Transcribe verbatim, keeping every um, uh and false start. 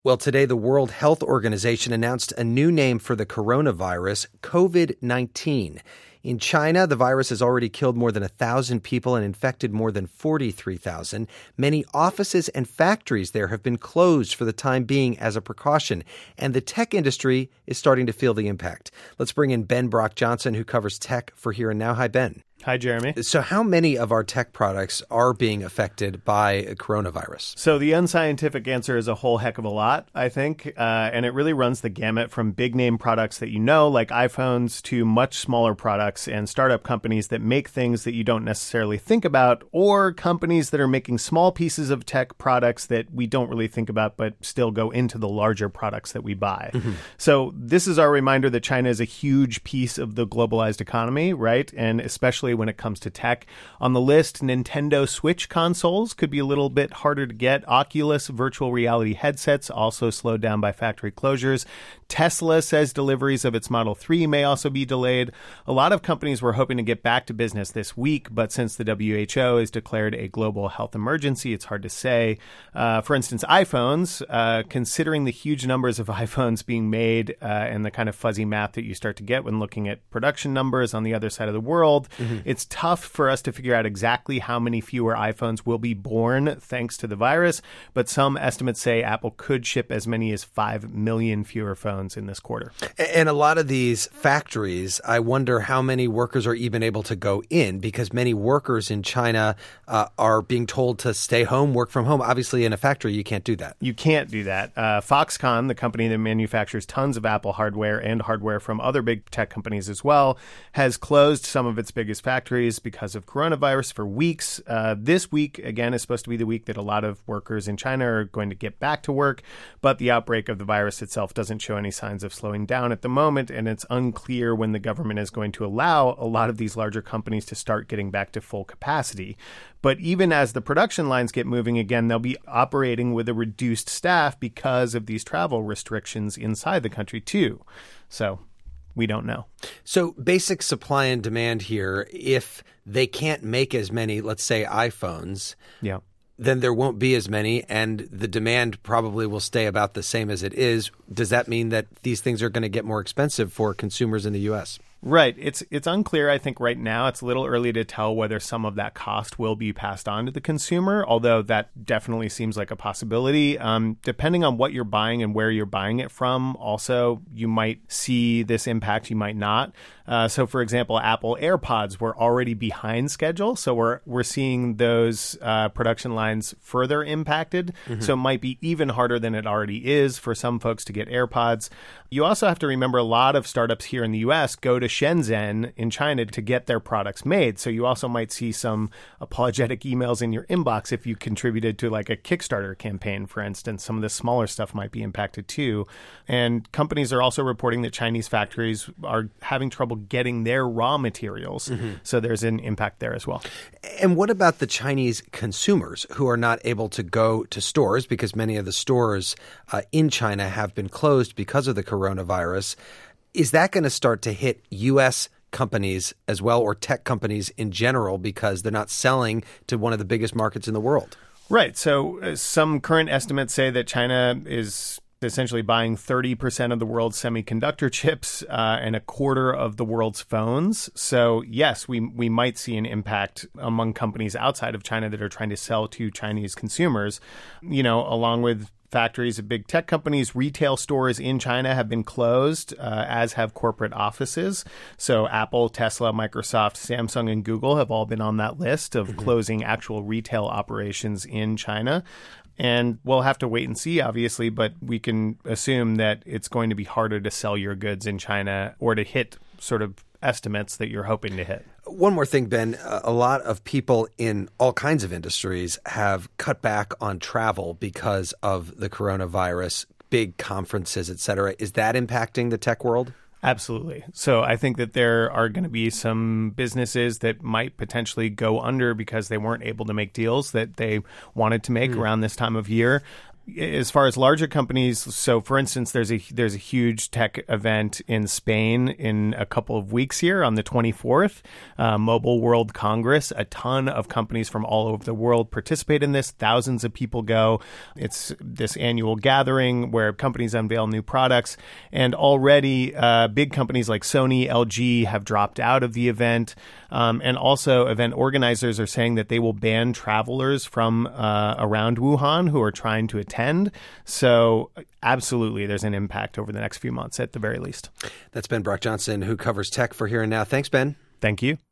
Well, today the World Health Organization announced a new name for the coronavirus, COVID nineteen. In China, the virus has already killed more than one thousand people and infected more than forty-three thousand. Many offices and factories there have been closed for the time being as a precaution, and the tech industry is starting to feel the impact. Let's bring in Ben Brock Johnson, who covers tech for Here and Now. Hi, Ben. Hi, Jeremy. So how many of our tech products are being affected by coronavirus? So the unscientific answer is a whole heck of a lot, I think. Uh, and it really runs the gamut from big name products that you know, like iPhones, to much smaller products and startup companies that make things that you don't necessarily think about, or companies that are making small pieces of tech products that we don't really think about, but still go into the larger products that we buy. Mm-hmm. So this is our reminder that China is a huge piece of the globalized economy, right? And especially when it comes to tech. On the list, Nintendo Switch consoles could be a little bit harder to get. Oculus virtual reality headsets also slowed down by factory closures. Tesla says deliveries of its Model three may also be delayed. A lot of companies were hoping to get back to business this week, but since the W H O has declared a global health emergency, it's hard to say. Uh, for instance, iPhones, uh, considering the huge numbers of iPhones being made uh, and the kind of fuzzy math that you start to get when looking at production numbers on the other side of the world, mm-hmm. It's tough for us to figure out exactly how many fewer iPhones will be born thanks to the virus, but some estimates say Apple could ship as many as five million fewer phones in this quarter. And a lot of these factories, I wonder how many workers are even able to go in, because many workers in China uh, are being told to stay home, work from home. Obviously, in a factory, you can't do that. You can't do that. Uh, Foxconn, the company that manufactures tons of Apple hardware and hardware from other big tech companies as well, has closed some of its biggest factories because of coronavirus for weeks. Uh, this week, again, is supposed to be the week that a lot of workers in China are going to get back to work, but the outbreak of the virus itself doesn't show any signs of slowing down at the moment, and it's unclear when the government is going to allow a lot of these larger companies to start getting back to full capacity. But even as the production lines get moving again, they'll be operating with a reduced staff because of these travel restrictions inside the country too. So we don't know. So basic supply and demand here, if they can't make as many, let's say, iPhones, yeah, then there won't be as many, and the demand probably will stay about the same as it is. Does that mean that these things are going to get more expensive for consumers in the U S? Right. It's it's unclear, I think, right now. It's a little early to tell whether some of that cost will be passed on to the consumer, although that definitely seems like a possibility. Um, depending on what you're buying and where you're buying it from, also, you might see this impact, you might not. Uh, so, for example, Apple AirPods were already behind schedule, so we're we're seeing those uh, production lines further impacted. Mm-hmm. So it might be even harder than it already is for some folks to get AirPods. You also have to remember a lot of startups here in the U S go to Shenzhen in China to get their products made. So you also might see some apologetic emails in your inbox if you contributed to like a Kickstarter campaign, for instance. Some of the smaller stuff might be impacted too. And companies are also reporting that Chinese factories are having trouble getting their raw materials. Mm-hmm. So there's an impact there as well. And what about the Chinese consumers who are not able to go to stores, because many of the stores uh, in China have been closed because of the coronavirus? Is that going to start to hit U S companies as well, or tech companies in general, because they're not selling to one of the biggest markets in the world? Right. So uh, some current estimates say that China is essentially buying thirty percent of the world's semiconductor chips uh, and a quarter of the world's phones. So yes, we we might see an impact among companies outside of China that are trying to sell to Chinese consumers, you know, along with factories of big tech companies. Retail stores in China have been closed, uh, as have corporate offices. So Apple, Tesla, Microsoft, Samsung, and Google have all been on that list of mm-hmm. closing actual retail operations in China. And we'll have to wait and see, obviously, but we can assume that it's going to be harder to sell your goods in China or to hit sort of estimates that you're hoping to hit. One more thing, Ben. A lot of people in all kinds of industries have cut back on travel because of the coronavirus, big conferences, et cetera. Is that impacting the tech world? Absolutely. So I think that there are going to be some businesses that might potentially go under because they weren't able to make deals that they wanted to make mm. around this time of year. as far as larger companies, so for instance, there's a there's a huge tech event in Spain in a couple of weeks here on the twenty-fourth, uh, Mobile World Congress. A ton of companies from all over the world participate in this. Thousands of people go. It's this annual gathering where companies unveil new products. And already uh, big companies like Sony, L G have dropped out of the event. Um, and also event organizers are saying that they will ban travelers from uh, around Wuhan who are trying to attend. So absolutely, there's an impact over the next few months at the very least. That's Ben Brock Johnson, who covers tech for Here and Now. Thanks, Ben. Thank you.